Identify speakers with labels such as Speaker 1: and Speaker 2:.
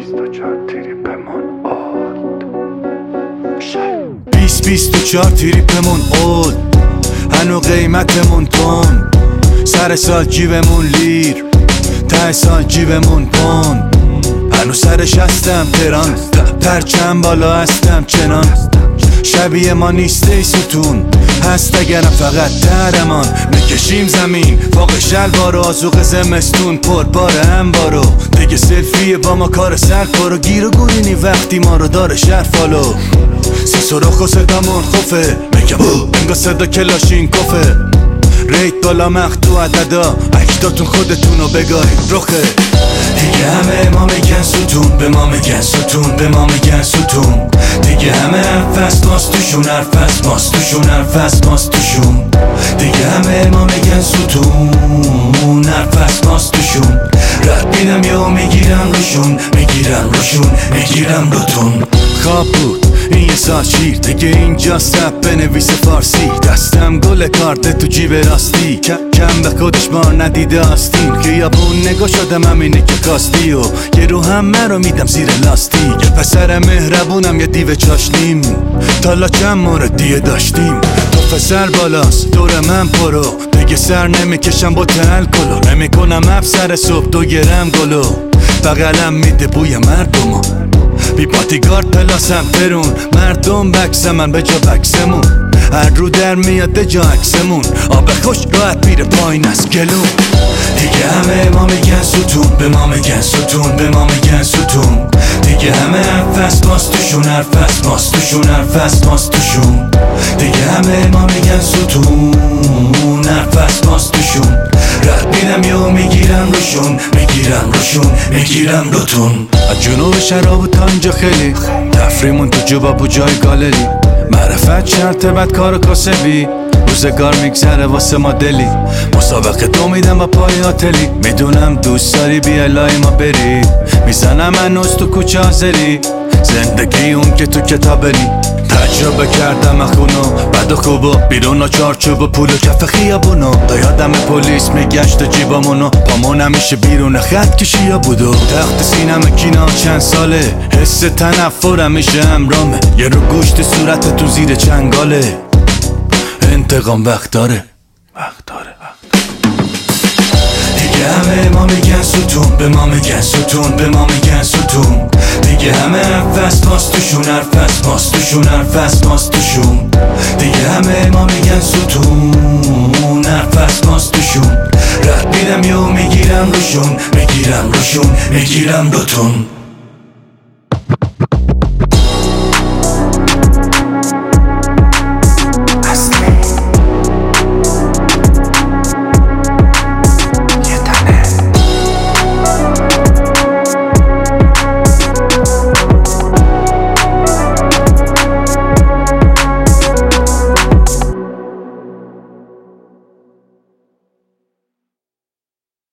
Speaker 1: 24 تریپمون اول، هنو قیمتمون تون، سر سال جیبمون لیر، ته سال جیبمون پوند، هنو سرش هستم تران، پرچم بالا هستم چنان، شبیه ما نیست ای ستون، هست اگرم فقط درمان، میکشیم زمین فوق شلوار و آزوق زمستون پر باره انبارو، دیگه سلفیه با ما کار سر کارو، گیر و گورینی وقتی ما رو داره شهر فالو، سی سرخ و صدامون خوفه، میگم انگا صدا کلاشین کفه، ریت بالا مخدو عددا، اکتاتون خودتونو بگاهید رخه، دیگه همه ما میگن ستون، به ما میگن ستون، به ما میگن ستون، دیگه همه حرف ماست توشون، حرف ماست توشون، حرف ماست توشون، دیگه همه ما میگن ستون، حرف ماست توشون، رد میدم یا میگیرم روشون، میگیرم روشون، میگیرم روتون. خواب بود این یه سال شیر، دیگه اینجا سب بنویس فارسی، دستم گل کارت تو جیب راستی، کم به خودش بار ندیده آستین، خیابون نگاه شدم همینه که کاستی و یه رو همه رو میدم زیر لاستی، یه پسر مهربونم یه دیو چاشنیم، تالا چند مورد دیگه داشتیم، تو پسر بالاست دور من پرو، دیگه سر نمیکشم با الکلو، نمیکنم افسر صبح 2 گرم گلو، بغلم میده بوی مردمو، بی پاتیگارد پلاسم ترون، مردم بکسم من به جا بکسمون، هر رو در میاد جا عکسمون، آب خوش راحت میره پایین از گلون، دیگه همه ما میگن ستون، به ما میگن ستون، به ما میگن ستون، دیگه همه حرف ماست توشون، حرف ماست توشون، حرف ماست توشون، دیگه همه ما میگن ستون، حرف ماست توشون، رد میدم یا میگیرم روشون، میگیرم روشون، میگیرم روتون. از جنوب شراب و تانجا خیلی تفریمون تو جوبا جای گالری، معرفت شرطه بد کار و کاسبی، روزگار میگذره واسه ما دلی، مسابقه تو میدم با پای آتلی، میدونم دوست داری بیا لای ما بری، میزنم هنوز تو کوچه آزری، زندگی اون که تو کتابری، تجربه کردم اخونو بد و خوبو، بیرون و چارچوب و پول و کف خیابونو، تا یادم پلیس میگشت جیبامونو، پامون همیشه بیرون خط کشیا بودو، تخت سینم کینا چند ساله، حس تنفر همیشه همرامه، یه رو گوشت صورت تو زیر چنگاله، انتقام وقت داره، وقت داره، دیگه همه ما میگن ستون، به ما میگن ستون، به ما میگن ستون، دیگه همه حرف ماست توشون، حرف ماست توشون، حرف ماست توشون، دیگه همه ما میگن ستون، حرف ماست توشون، رد میدم یا میگیرم روشون، میگیرم روشون، میگیرم روتون.